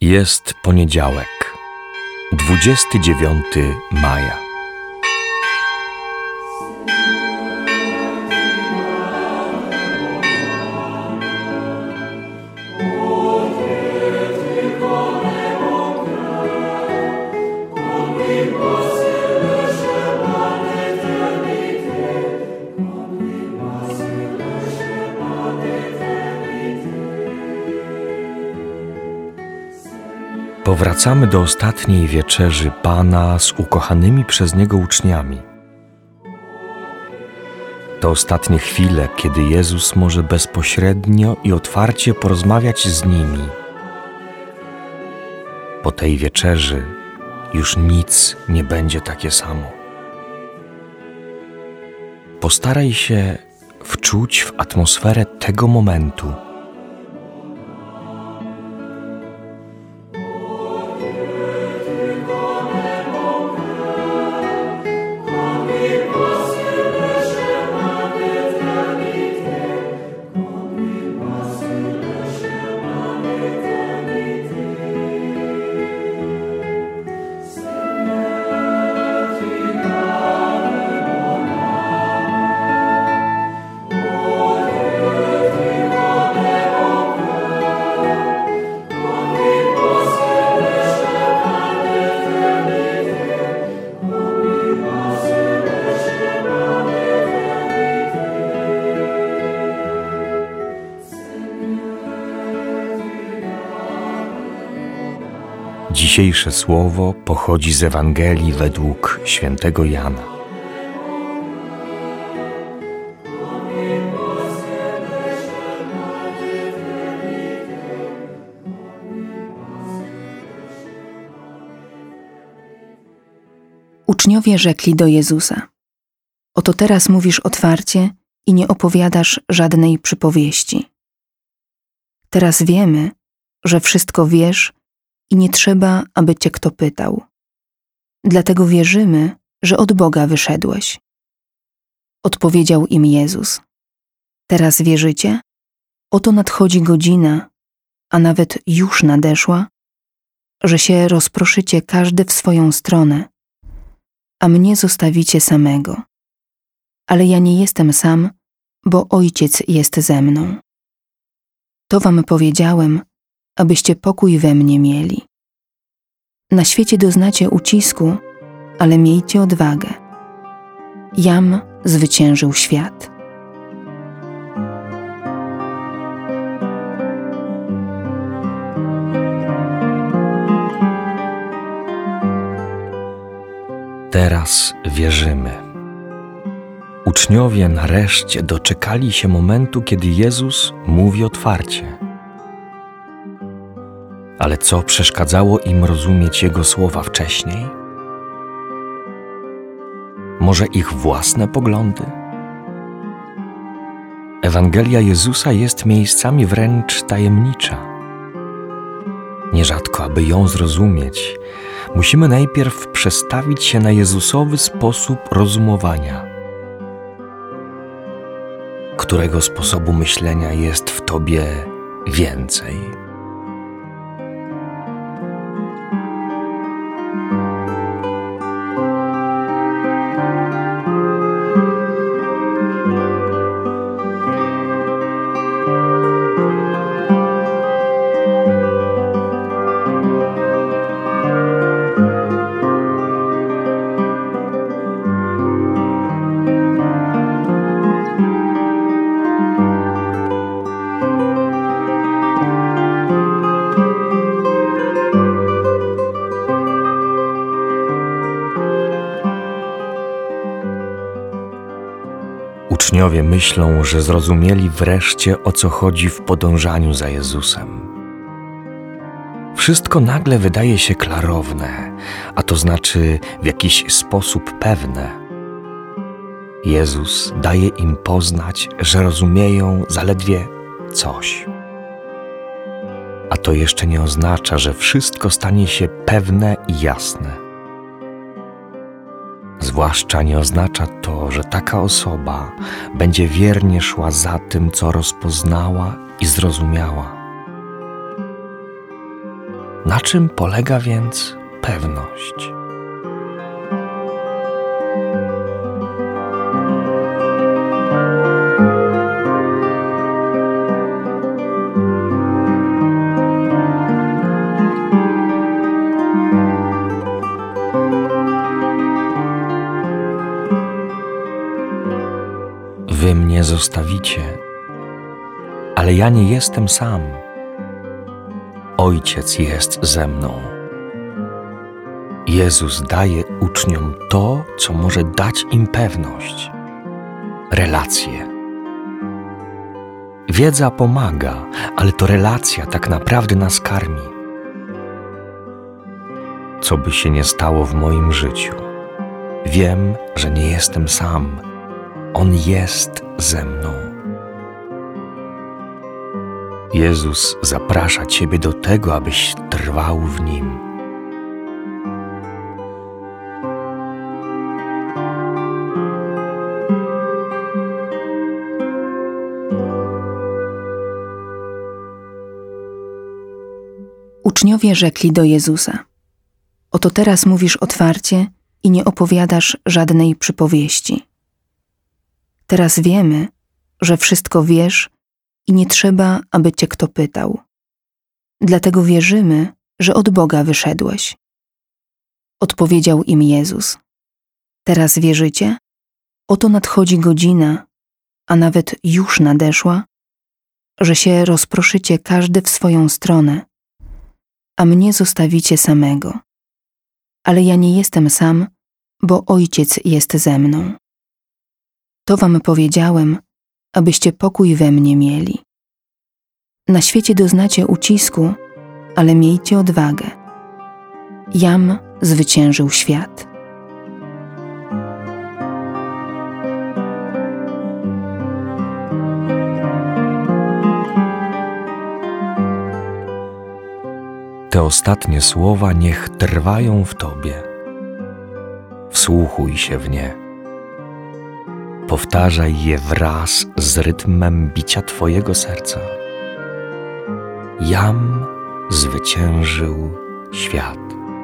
Jest poniedziałek, 29 maja. Powracamy do ostatniej wieczerzy Pana z ukochanymi przez Niego uczniami. To ostatnie chwile, kiedy Jezus może bezpośrednio i otwarcie porozmawiać z nimi. Po tej wieczerzy już nic nie będzie takie samo. Postaraj się wczuć w atmosferę tego momentu. Dzisiejsze słowo pochodzi z Ewangelii według świętego Jana. Uczniowie rzekli do Jezusa: Oto teraz mówisz otwarcie i nie opowiadasz żadnej przypowieści. Teraz wiemy, że wszystko wiesz i nie trzeba, aby Cię kto pytał. Dlatego wierzymy, że od Boga wyszedłeś. Odpowiedział im Jezus: Teraz wierzycie? Oto nadchodzi godzina, a nawet już nadeszła, że się rozproszycie każdy w swoją stronę, a mnie zostawicie samego. Ale ja nie jestem sam, bo Ojciec jest ze mną. To wam powiedziałem, abyście pokój we mnie mieli. Na świecie doznacie ucisku, ale miejcie odwagę. Jam zwyciężył świat. Teraz wierzymy. Uczniowie nareszcie doczekali się momentu, kiedy Jezus mówi otwarcie. Ale co przeszkadzało im rozumieć Jego słowa wcześniej? Może ich własne poglądy? Ewangelia Jezusa jest miejscami wręcz tajemnicza. Nierzadko, aby ją zrozumieć, musimy najpierw przestawić się na Jezusowy sposób rozumowania. Którego sposobu myślenia jest w Tobie więcej? Uczniowie myślą, że zrozumieli wreszcie, o co chodzi w podążaniu za Jezusem. Wszystko nagle wydaje się klarowne, a to znaczy w jakiś sposób pewne. Jezus daje im poznać, że rozumieją zaledwie coś. A to jeszcze nie oznacza, że wszystko stanie się pewne i jasne. Zwłaszcza nie oznacza to, że taka osoba będzie wiernie szła za tym, co rozpoznała i zrozumiała. Na czym polega więc pewność? Wy mnie zostawicie, ale ja nie jestem sam. Ojciec jest ze mną. Jezus daje uczniom to, co może dać im pewność. Relacje. Wiedza pomaga, ale to relacja tak naprawdę nas karmi. Co by się nie stało w moim życiu, wiem, że nie jestem sam. On jest ze mną. Jezus zaprasza Ciebie do tego, abyś trwał w Nim. Uczniowie rzekli do Jezusa: Oto teraz mówisz otwarcie i nie opowiadasz żadnej przypowieści. Teraz wiemy, że wszystko wiesz i nie trzeba, aby Cię kto pytał. Dlatego wierzymy, że od Boga wyszedłeś. Odpowiedział im Jezus: Teraz wierzycie? Oto nadchodzi godzina, a nawet już nadeszła, że się rozproszycie każdy w swoją stronę, a mnie zostawicie samego. Ale ja nie jestem sam, bo Ojciec jest ze mną. To wam powiedziałem, abyście pokój we mnie mieli. Na świecie doznacie ucisku, ale miejcie odwagę. Jam zwyciężył świat. Te ostatnie słowa niech trwają w Tobie. Wsłuchuj się w nie. Powtarzaj je wraz z rytmem bicia Twojego serca. Jam zwyciężył świat.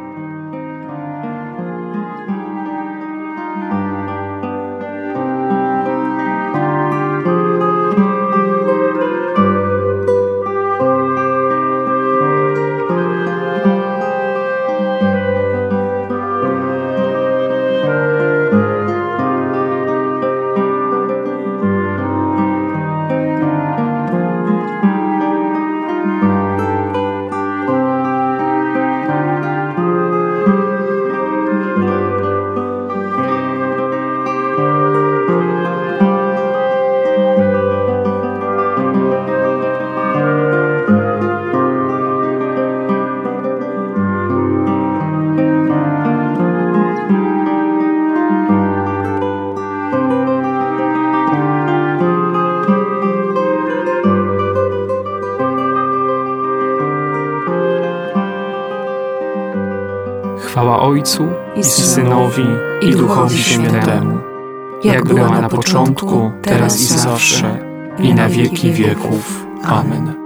Chwała Ojcu i Synowi i Duchowi Świętemu, jak była na początku, teraz i zawsze, i na wieki wieków. Amen.